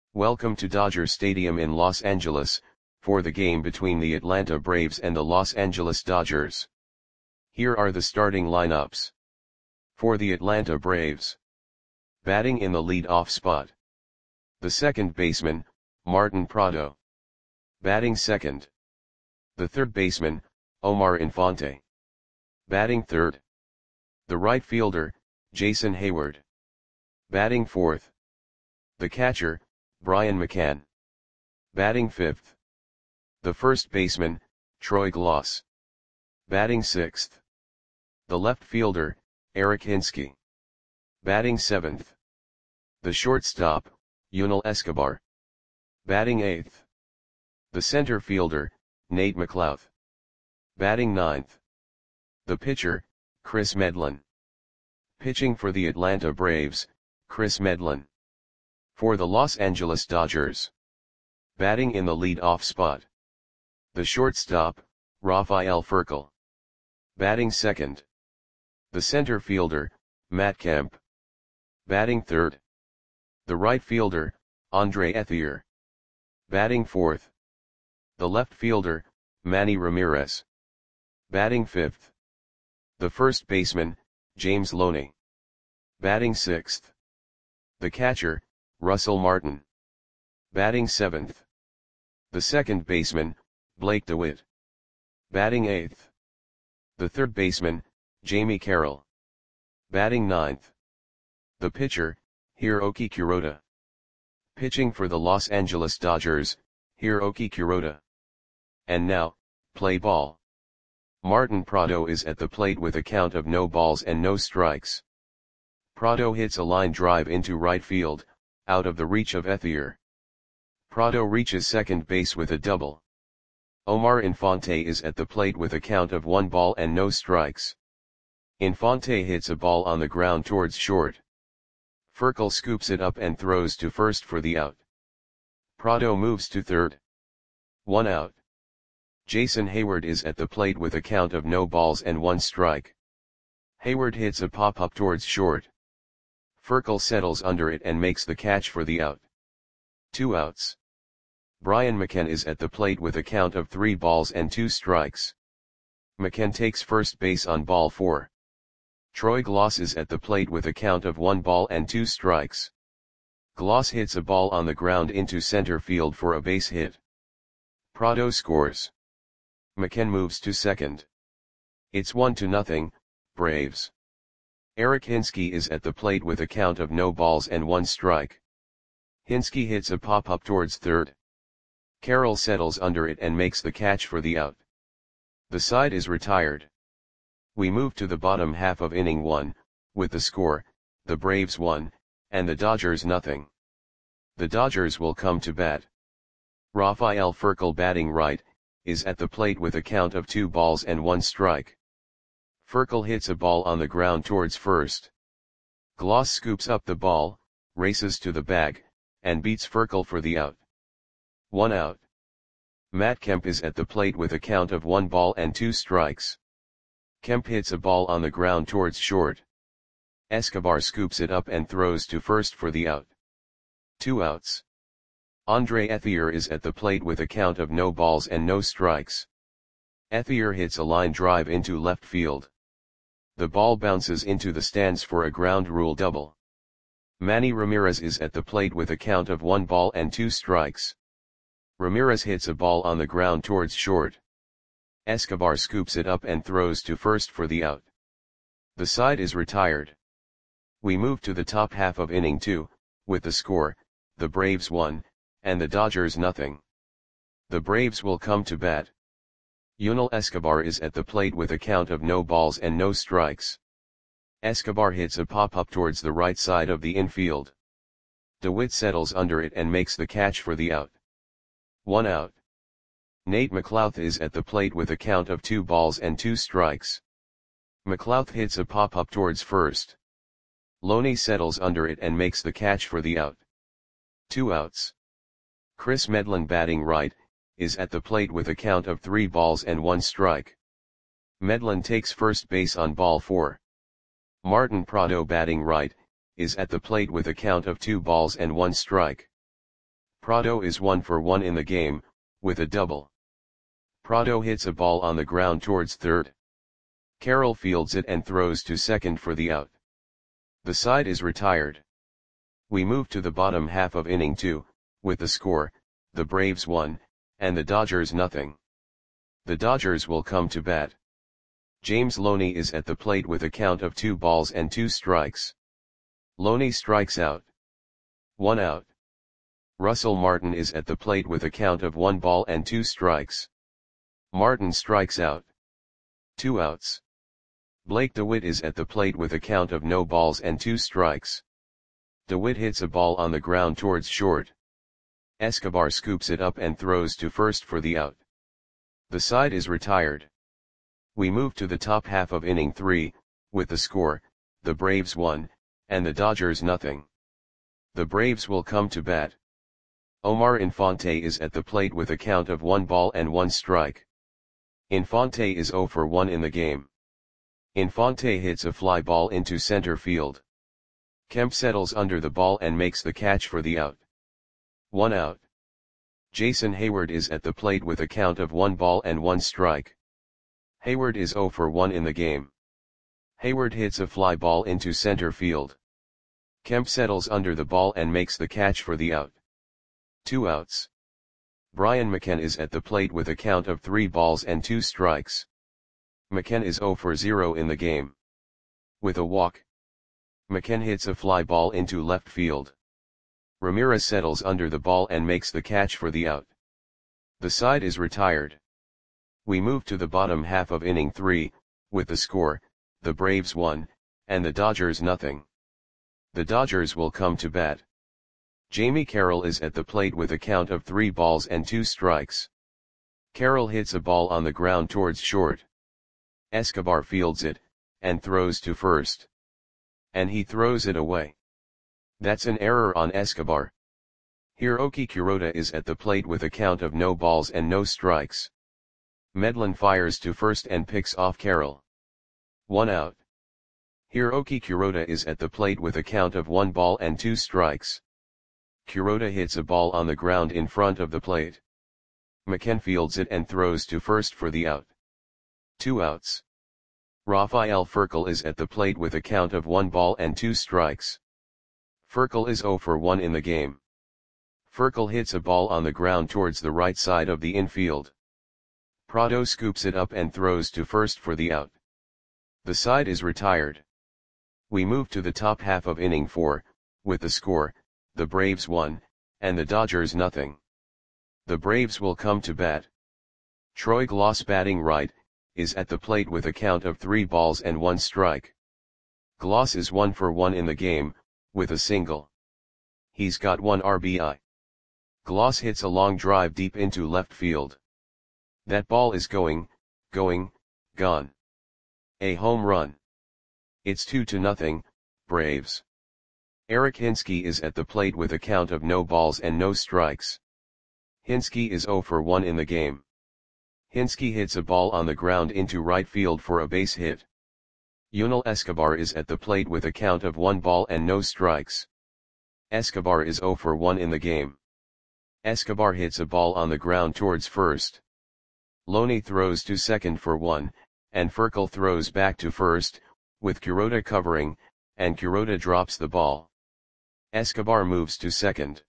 Welcome to Dodger Stadium in Los Angeles, for the game between the Atlanta Braves and the Los Angeles Dodgers. Here are the starting lineups. For the Atlanta Braves. Batting in the lead-off spot. The second baseman, Martin Prado. Batting second. The third baseman, Omar Infante. Batting third. The right fielder, Jason Heyward. Batting fourth. The catcher, Brian McCann. Batting fifth. The first baseman, Troy Glaus. Batting sixth. The left fielder, Eric Hinske. Batting seventh. The shortstop, Yunel Escobar. Batting eighth. The center fielder, Nate McLouth. Batting ninth. The pitcher, Kris Medlen. Pitching for the Atlanta Braves, Kris Medlen. For the Los Angeles Dodgers. Batting in the lead-off spot. The shortstop, Rafael Furcal. Batting second. The center fielder, Matt Kemp. Batting third. The right fielder, Andre Ethier. Batting fourth. The left fielder, Manny Ramirez. Batting fifth. The first baseman, James Loney. Batting sixth. The catcher, Russell Martin. Batting seventh. The second baseman, Blake DeWitt. Batting eighth. The third baseman, Jamie Carroll. Batting ninth. The pitcher, Hiroki Kuroda. Pitching for the Los Angeles Dodgers, Hiroki Kuroda. And now, play ball. Martin Prado is at the plate with a count of no balls and no strikes. Prado hits a line drive into right field, out of the reach of Ethier. Prado reaches second base with a double. Omar Infante is at the plate with a count of 1 ball and no strikes. Infante hits a ball on the ground towards short. Furcal scoops it up and throws to first for the out. Prado moves to third. 1 out. Jason Heyward is at the plate with a count of no balls and 1 strike. Heyward hits a pop-up towards short. Furcal settles under it and makes the catch for the out. 2 outs. Brian McCann is at the plate with a count of 3 balls and 2 strikes. McCann takes first base on ball 4. Troy Glaus is at the plate with a count of 1 ball and 2 strikes. Glaus hits a ball on the ground into center field for a base hit. Prado scores. McCann moves to second. It's 1-0, Braves. Eric Hinske is at the plate with a count of no balls and 1 strike. Hinske hits a pop-up towards third. Carroll settles under it and makes the catch for the out. The side is retired. We move to the bottom half of inning 1, with the score, the Braves 1, and the Dodgers 0. The Dodgers will come to bat. Rafael Furcal, batting right, is at the plate with a count of 2 balls and 1 strike. Furcal hits a ball on the ground towards first. Glaus scoops up the ball, races to the bag, and beats Furcal for the out. 1 out. Matt Kemp is at the plate with a count of 1 ball and 2 strikes. Kemp hits a ball on the ground towards short. Escobar scoops it up and throws to first for the out. 2 outs. Andre Ethier is at the plate with a count of no balls and no strikes. Ethier hits a line drive into left field. The ball bounces into the stands for a ground rule double. Manny Ramirez is at the plate with a count of 1 ball and 2 strikes. Ramirez hits a ball on the ground towards short. Escobar scoops it up and throws to first for the out. The side is retired. We move to the top half of inning 2, with the score, the Braves 1, and the Dodgers 0. The Braves will come to bat. Yunel Escobar is at the plate with a count of no balls and no strikes. Escobar hits a pop-up towards the right side of the infield. DeWitt settles under it and makes the catch for the out. 1 out. Nate McLouth is at the plate with a count of 2 balls and 2 strikes. McLouth hits a pop-up towards first. Loney settles under it and makes the catch for the out. 2 outs. Kris Medlen, batting right, is at the plate with a count of 3 balls and 1 strike. Medlen takes first base on ball 4. Martin Prado, batting right, is at the plate with a count of 2 balls and 1 strike. Prado is 1 for 1 in the game, with a double. Prado hits a ball on the ground towards third. Carroll fields it and throws to second for the out. The side is retired. We move to the bottom half of inning 2, with the score, the Braves 1, and the Dodgers nothing. The Dodgers will come to bat. James Loney is at the plate with a count of 2 balls and 2 strikes. Loney strikes out. 1 out. Russell Martin is at the plate with a count of 1 ball and 2 strikes. Martin strikes out. 2 outs. Blake DeWitt is at the plate with a count of no balls and 2 strikes. DeWitt hits a ball on the ground towards short. Escobar scoops it up and throws to first for the out. The side is retired. We move to the top half of inning 3, with the score, the Braves 1, and the Dodgers nothing. The Braves will come to bat. Omar Infante is at the plate with a count of 1 ball and 1 strike. Infante is 0 for 1 in the game. Infante hits a fly ball into center field. Kemp settles under the ball and makes the catch for the out. 1 out. Jason Hayward is at the plate with a count of 1 ball and 1 strike. Hayward is 0 for 1 in the game. Hayward hits a fly ball into center field. Kemp settles under the ball and makes the catch for the out. 2 outs. Brian McCann is at the plate with a count of 3 balls and 2 strikes. McCann is 0 for 0 in the game. With a walk, McCann hits a fly ball into left field. Ramirez settles under the ball and makes the catch for the out. The side is retired. We move to the bottom half of inning 3, with the score, the Braves 1, and the Dodgers nothing. The Dodgers will come to bat. Jamie Carroll is at the plate with a count of 3 balls and 2 strikes. Carroll hits a ball on the ground towards short. Escobar fields it, and throws to first. And he throws it away. That's an error on Escobar. Hiroki Kuroda is at the plate with a count of no balls and no strikes. Medlin fires to first and picks off Carroll. 1 out. Hiroki Kuroda is at the plate with a count of 1 ball and 2 strikes. Kuroda hits a ball on the ground in front of the plate. McCann fields it and throws to first for the out. 2 outs. Rafael Furcal is at the plate with a count of 1 ball and 2 strikes. Furcal is 0 for 1 in the game. Furcal hits a ball on the ground towards the right side of the infield. Prado scoops it up and throws to first for the out. The side is retired. We move to the top half of inning 4, with the score, the Braves 1, and the Dodgers nothing. The Braves will come to bat. Troy Glaus batting right, is at the plate with a count of 3 balls and 1 strike. Glaus is 1 for 1 in the game, with a single. He's got 1 RBI. Glaus hits a long drive deep into left field. That ball is going, gone. A home run. It's 2-0, Braves. Eric Hinske is at the plate with a count of no balls and no strikes. Hinske is 0 for 1 in the game. Hinske hits a ball on the ground into right field for a base hit. Yunel Escobar is at the plate with a count of 1 ball and no strikes. Escobar is 0 for 1 in the game. Escobar hits a ball on the ground towards first. Loney throws to second for 1, and Furcal throws back to first, with Kuroda covering, and Kuroda drops the ball. Escobar moves to second.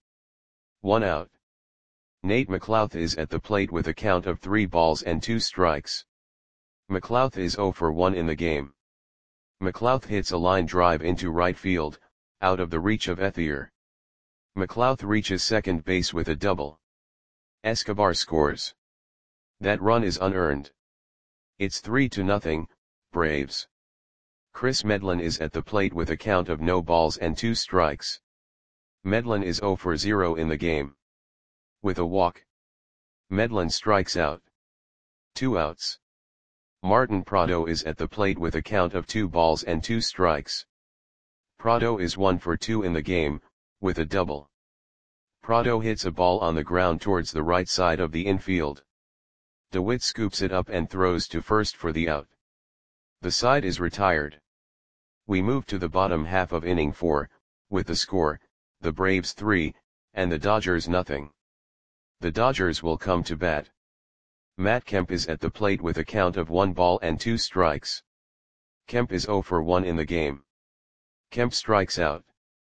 1 out. Nate McLouth is at the plate with a count of 3 balls and 2 strikes. McLouth is 0 for 1 in the game. McLouth hits a line drive into right field, out of the reach of Ethier. McLouth reaches second base with a double. Escobar scores. That run is unearned. It's 3-0, Braves. Chris Medlin is at the plate with a count of no balls and 2 strikes. Medlin is 0 for 0 in the game. With a walk, Medlin strikes out. 2 outs. Martin Prado is at the plate with a count of 2 balls and 2 strikes. Prado is 1 for 2 in the game, with a double. Prado hits a ball on the ground towards the right side of the infield. DeWitt scoops it up and throws to first for the out. The side is retired. We move to the bottom half of inning 4, with the score, the Braves 3, and the Dodgers nothing. The Dodgers will come to bat. Matt Kemp is at the plate with a count of 1 ball and 2 strikes. Kemp is 0 for 1 in the game. Kemp strikes out.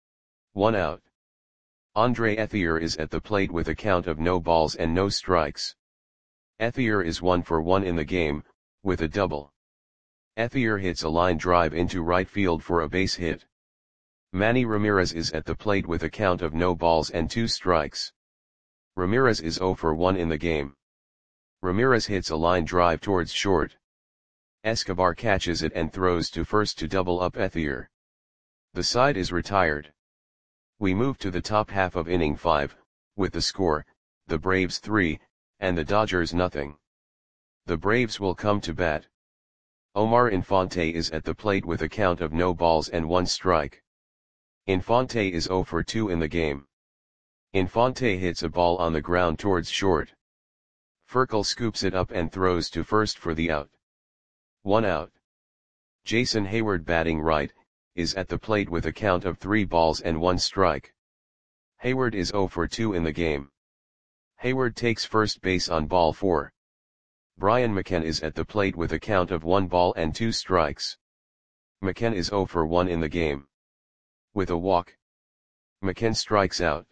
1 out. Andre Ethier is at the plate with a count of no balls and no strikes. Ethier is 1 for 1 in the game, with a double. Ethier hits a line drive into right field for a base hit. Manny Ramirez is at the plate with a count of no balls and 2 strikes. Ramirez is 0 for 1 in the game. Ramirez hits a line drive towards short. Escobar catches it and throws to first to double up Ethier. The side is retired. We move to the top half of inning 5, with the score, the Braves 3, and the Dodgers nothing. The Braves will come to bat. Omar Infante is at the plate with a count of no balls and 1 strike. Infante is 0 for 2 in the game. Infante hits a ball on the ground towards short. Furcal scoops it up and throws to first for the out. 1 out. Jason Hayward, batting right, is at the plate with a count of 3 balls and 1 strike. Hayward is 0 for 2 in the game. Hayward takes first base on ball 4. Brian McCann is at the plate with a count of 1 ball and 2 strikes. McCann is 0 for 1 in the game. With a walk, McCann strikes out.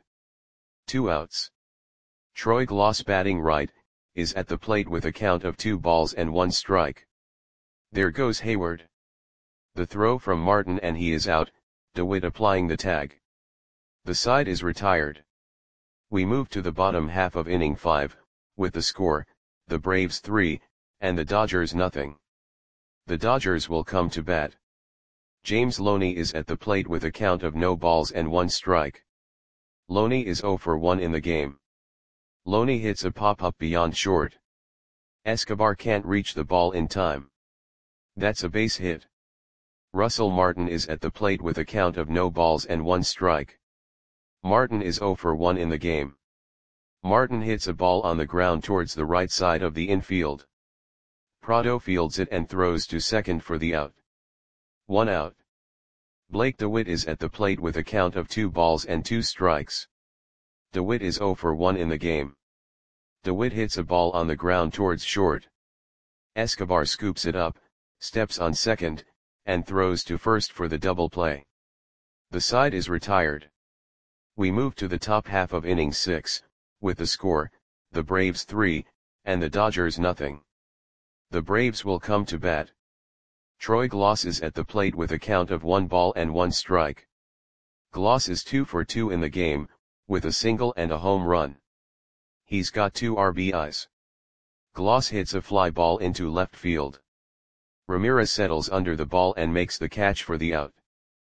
2 outs. Troy Glaus, batting right, is at the plate with a count of 2 balls and 1 strike. There goes Hayward. The throw from Martin and he is out, DeWitt applying the tag. The side is retired. We move to the bottom half of inning 5, with the score, the Braves 3, and the Dodgers nothing. The Dodgers will come to bat. James Loney is at the plate with a count of no balls and 1 strike. Loney is 0 for 1 in the game. Loney hits a pop-up beyond short. Escobar can't reach the ball in time. That's a base hit. Russell Martin is at the plate with a count of no balls and 1 strike. Martin is 0 for 1 in the game. Martin hits a ball on the ground towards the right side of the infield. Prado fields it and throws to second for the out. 1 out. Blake DeWitt is at the plate with a count of 2 balls and 2 strikes. DeWitt is 0 for 1 in the game. DeWitt hits a ball on the ground towards short. Escobar scoops it up, steps on second, and throws to first for the double play. The side is retired. We move to the top half of inning 6, with the score, the Braves 3, and the Dodgers nothing. The Braves will come to bat. Troy Glaus is at the plate with a count of 1 ball and 1 strike. Glaus is 2 for 2 in the game, with a single and a home run. He's got 2 RBIs. Glaus hits a fly ball into left field. Ramirez settles under the ball and makes the catch for the out.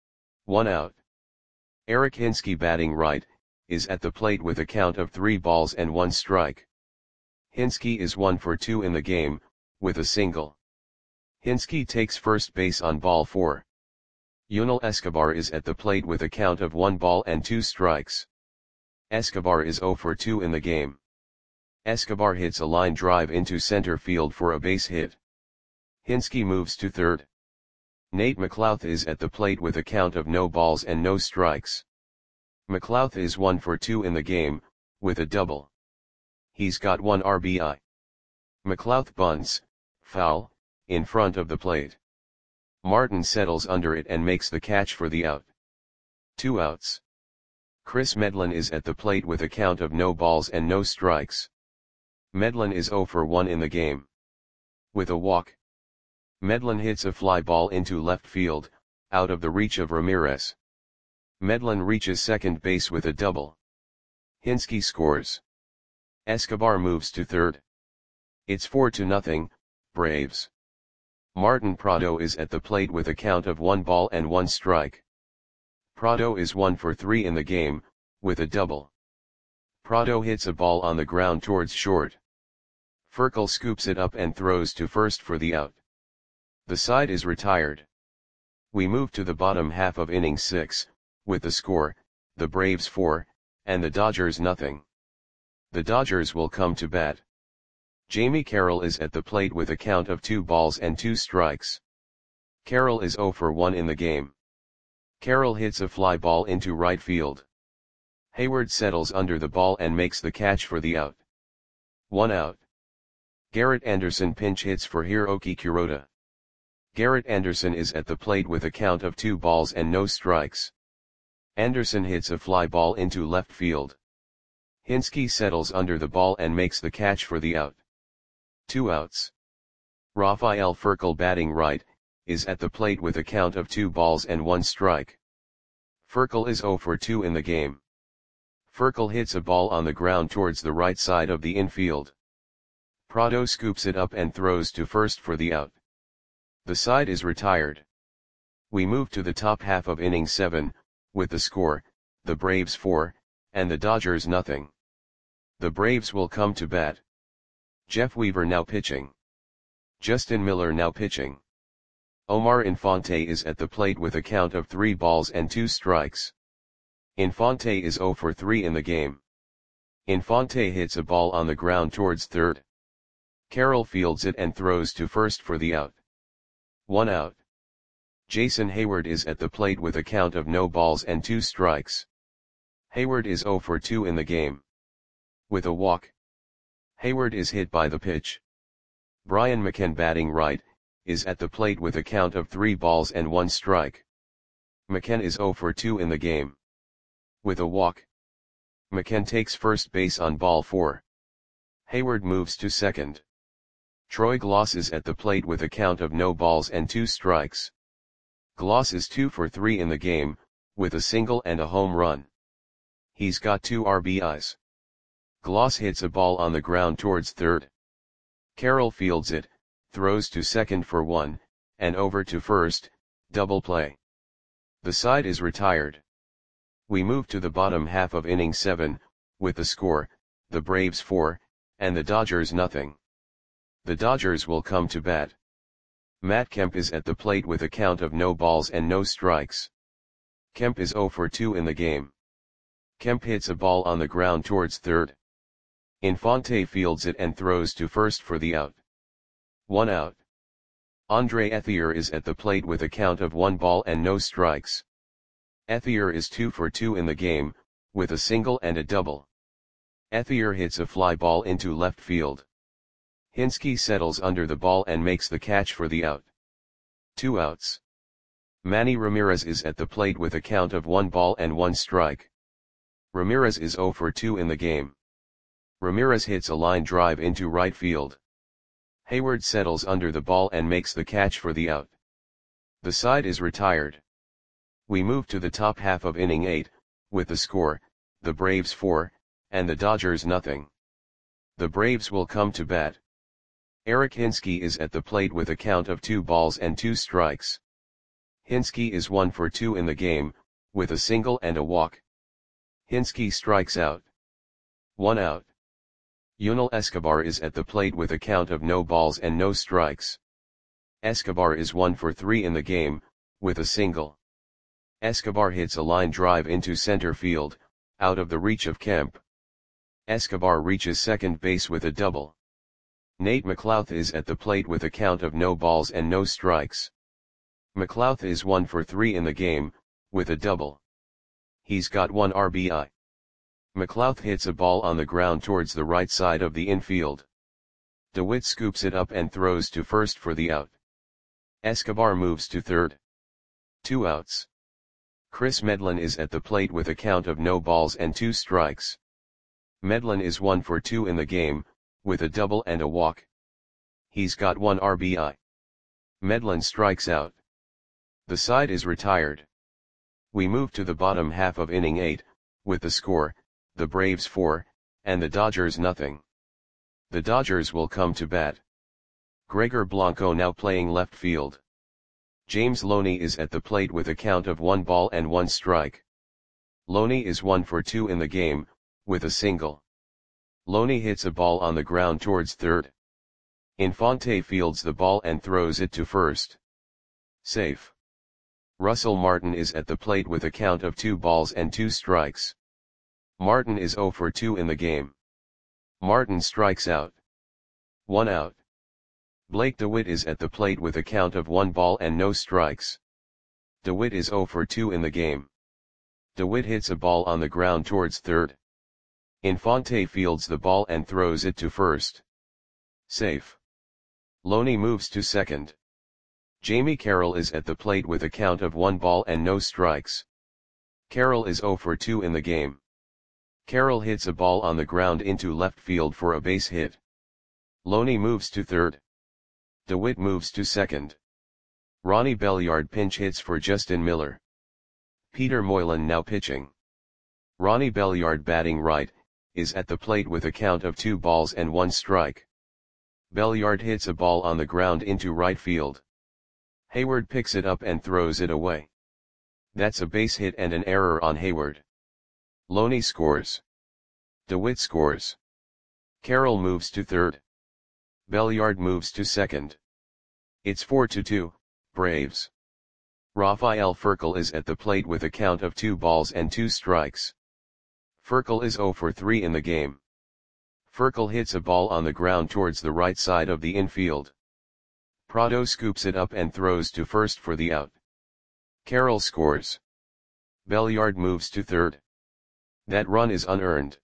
1 out. Eric Hinske, batting right, is at the plate with a count of 3 balls and 1 strike. Hinske is 1 for 2 in the game, with a single. Hinske takes first base on ball 4. Yunel Escobar is at the plate with a count of 1 ball and 2 strikes. Escobar is 0 for 2 in the game. Escobar hits a line drive into center field for a base hit. Hinske moves to third. Nate McLouth is at the plate with a count of no balls and no strikes. McLouth is 1 for 2 in the game, with a double. He's got 1 RBI. McLouth bunts, foul, in front of the plate. Martin settles under it and makes the catch for the out. 2 outs. Chris Medlin is at the plate with a count of no balls and no strikes. Medlin is 0 for 1 in the game. With a walk, Medlin hits a fly ball into left field, out of the reach of Ramirez. Medlin reaches second base with a double. Hinske scores. Escobar moves to third. It's 4-0, Braves. Martin Prado is at the plate with a count of 1 ball and 1 strike. Prado is 1 for 3 in the game, with a double. Prado hits a ball on the ground towards short. Furcal scoops it up and throws to first for the out. The side is retired. We move to the bottom half of inning 6, with the score, the Braves 4, and the Dodgers nothing. The Dodgers will come to bat. Jamie Carroll is at the plate with a count of 2 balls and 2 strikes. Carroll is 0 for 1 in the game. Carroll hits a fly ball into right field. Hayward settles under the ball and makes the catch for the out. 1 out. Garrett Anderson pinch hits for Hiroki Kurota. Garrett Anderson is at the plate with a count of 2 balls and no strikes. Anderson hits a fly ball into left field. Hinske settles under the ball and makes the catch for the out. 2 outs. Rafael Furcal batting right, is at the plate with a count of 2 balls and 1 strike. Furcal is 0 for 2 in the game. Furcal hits a ball on the ground towards the right side of the infield. Prado scoops it up and throws to first for the out. The side is retired. We move to the top half of inning 7, with the score, the Braves 4, and the Dodgers nothing. The Braves will come to bat. Jeff Weaver now pitching. Justin Miller now pitching. Omar Infante is at the plate with a count of 3 balls and 2 strikes. Infante is 0 for 3 in the game. Infante hits a ball on the ground towards third. Carroll fields it and throws to first for the out. 1 out. Jason Hayward is at the plate with a count of no balls and 2 strikes. Hayward is 0 for 2 in the game. With a walk. Hayward is hit by the pitch. Brian McCann batting right, is at the plate with a count of 3 balls and 1 strike. McCann is 0 for 2 in the game. With a walk. McCann takes first base on ball 4. Hayward moves to second. Troy Gloss is at the plate with a count of no balls and 2 strikes. Gloss is 2 for 3 in the game, with a single and a home run. He's got 2 RBIs. Gloss hits a ball on the ground towards third. Carroll fields it, throws to second for 1, and over to first, double play. The side is retired. We move to the bottom half of inning 7, with the score, the Braves 4, and the Dodgers nothing. The Dodgers will come to bat. Matt Kemp is at the plate with a count of no balls and no strikes. Kemp is 0 for 2 in the game. Kemp hits a ball on the ground towards third. Infante fields it and throws to first for the out. 1 out. Andre Ethier is at the plate with a count of 1 ball and no strikes. Ethier is 2 for 2 in the game, with a single and a double. Ethier hits a fly ball into left field. Hinske settles under the ball and makes the catch for the out. 2 outs. Manny Ramirez is at the plate with a count of 1 ball and 1 strike. Ramirez is 0 for 2 in the game. Ramirez hits a line drive into right field. Hayward settles under the ball and makes the catch for the out. The side is retired. We move to the top half of inning 8, with the score, the Braves 4, and the Dodgers nothing. The Braves will come to bat. Eric Hinske is at the plate with a count of 2 balls and 2 strikes. Hinske is 1 for 2 in the game, with a single and a walk. Hinske strikes out. 1 out. Yunel Escobar is at the plate with a count of no balls and no strikes. Escobar is 1 for 3 in the game, with a single. Escobar hits a line drive into center field, out of the reach of Kemp. Escobar reaches second base with a double. Nate McLouth is at the plate with a count of no balls and no strikes. McLouth is 1 for 3 in the game, with a double. He's got 1 RBI. McLouth hits a ball on the ground towards the right side of the infield. DeWitt scoops it up and throws to first for the out. Escobar moves to third. 2 outs. Chris Medlin is at the plate with a count of no balls and 2 strikes. Medlin is 1 for 2 in the game, with a double and a walk. He's got 1 RBI. Medlin strikes out. The side is retired. We move to the bottom half of inning 8, with the score, the Braves 4, and the Dodgers nothing. The Dodgers will come to bat. Gregor Blanco now playing left field. James Loney is at the plate with a count of 1 ball and 1 strike. Loney is 1 for 2 in the game, with a single. Loney hits a ball on the ground towards third. Infante fields the ball and throws it to first. Safe. Russell Martin is at the plate with a count of 2 balls and 2 strikes. Martin is 0 for 2 in the game. Martin strikes out. 1 out. Blake DeWitt is at the plate with a count of 1 ball and no strikes. DeWitt is 0 for 2 in the game. DeWitt hits a ball on the ground towards third. Infante fields the ball and throws it to first. Safe. Loney moves to second. Jamie Carroll is at the plate with a count of 1 ball and no strikes. Carroll is 0 for 2 in the game. Carroll hits a ball on the ground into left field for a base hit. Loney moves to third. DeWitt moves to second. Ronnie Belliard pinch hits for Justin Miller. Peter Moylan now pitching. Ronnie Belliard batting right, is at the plate with a count of 2 balls and 1 strike. Belliard hits a ball on the ground into right field. Hayward picks it up and throws it away. That's a base hit and an error on Hayward. Loney scores. DeWitt scores. Carroll moves to third. Belliard moves to second. It's 4-2, Braves. Rafael Furcal is at the plate with a count of 2 balls and 2 strikes. Furcal is 0 for 3 in the game. Furcal hits a ball on the ground towards the right side of the infield. Prado scoops it up and throws to first for the out. Carroll scores. Belliard moves to third. That run is unearned.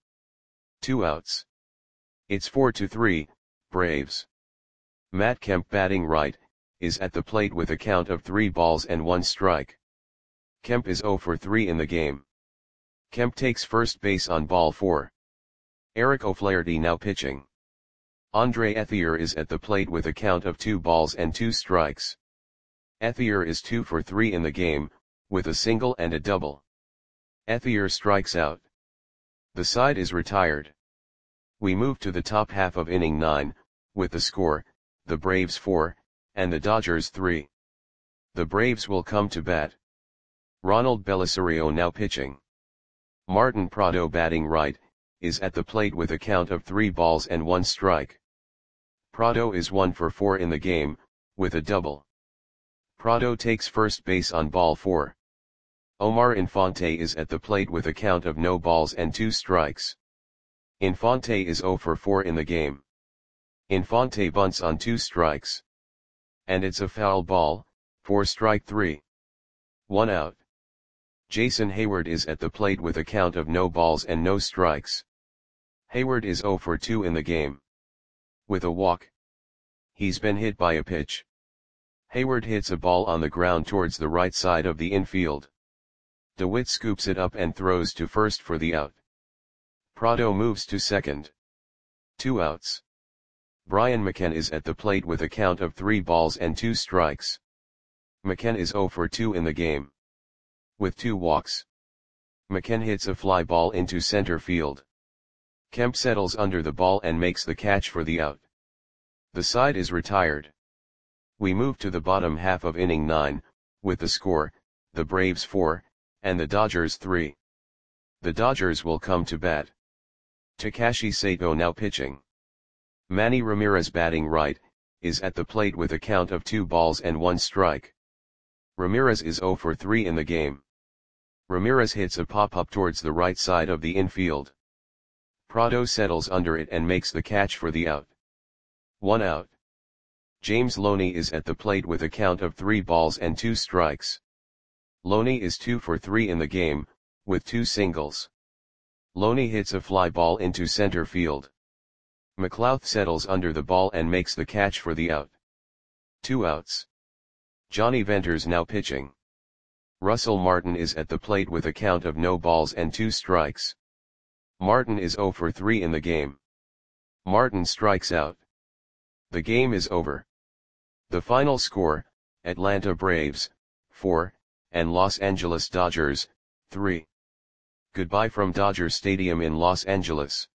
2 outs. It's 4-3, Braves. Matt Kemp batting right, is at the plate with a count of 3 balls and 1 strike. Kemp is 0 for 3 in the game. Kemp takes first base on ball 4. Eric O'Flaherty now pitching. Andre Ethier is at the plate with a count of 2 balls and 2 strikes. Ethier is 2 for 3 in the game, with a single and a double. Ethier strikes out. The side is retired. We move to the top half of inning 9, with the score, the Braves 4, and the Dodgers 3. The Braves will come to bat. Ronald Belisario now pitching. Martin Prado batting right, is at the plate with a count of 3 balls and 1 strike. Prado is 1 for 4 in the game, with a double. Prado takes first base on ball 4. Omar Infante is at the plate with a count of no balls and 2 strikes. Infante is 0 for 4 in the game. Infante bunts on 2 strikes. And it's a foul ball, 4 strike 3. 1 out. Jason Hayward is at the plate with a count of no balls and no strikes. Hayward is 0 for 2 in the game. With a walk. He's been hit by a pitch. Hayward hits a ball on the ground towards the right side of the infield. DeWitt scoops it up and throws to first for the out. Prado moves to second. 2 outs. Brian McKenna is at the plate with a count of 3 balls and 2 strikes. McKenna is 0 for 2 in the game. With 2 walks. McKenna hits a fly ball into center field. Kemp settles under the ball and makes the catch for the out. The side is retired. We move to the bottom half of inning 9, with the score, the Braves 4, and the Dodgers 3. The Dodgers will come to bat. Takashi Sato now pitching. Manny Ramirez batting right, is at the plate with a count of 2 balls and 1 strike. Ramirez is 0 for 3 in the game. Ramirez hits a pop-up towards the right side of the infield. Prado settles under it and makes the catch for the out. 1 out. James Loney is at the plate with a count of 3 balls and 2 strikes. Loney is 2 for 3 in the game, with 2 singles. Loney hits a fly ball into center field. McLouth settles under the ball and makes the catch for the out. 2 outs. Johnny Venters now pitching. Russell Martin is at the plate with a count of no balls and 2 strikes. Martin is 0 for 3 in the game. Martin strikes out. The game is over. The final score, Atlanta Braves, 4, and Los Angeles Dodgers, 3. Goodbye from Dodger Stadium in Los Angeles.